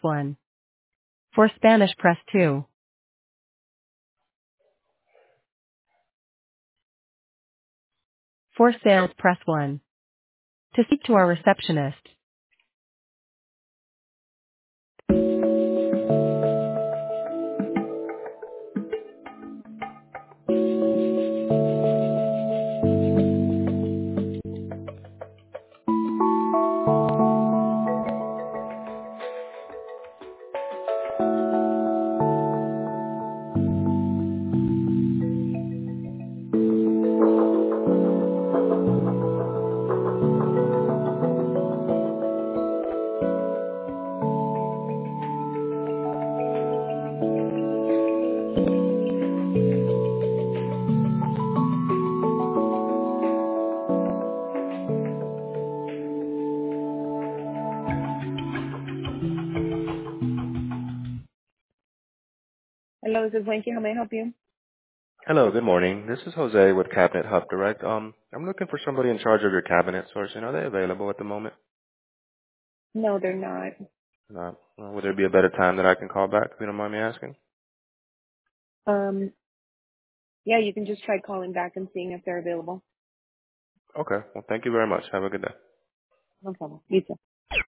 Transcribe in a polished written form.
1. For Spanish, press 2. For sales, press 1. To speak to our receptionist. Hello, this is Winky. How may I help you? Hello, good morning. This is Jose with Cabinet Hub Direct. I'm looking for somebody in charge of your cabinet sourcing. Are they available at the moment? No, they're not. Not. Would there be a better time that I can call back if you don't mind me asking? Um, yeah, you can just try calling back and seeing if they're available. Okay. Well, thank you very much. Have a good day. No problem. You too.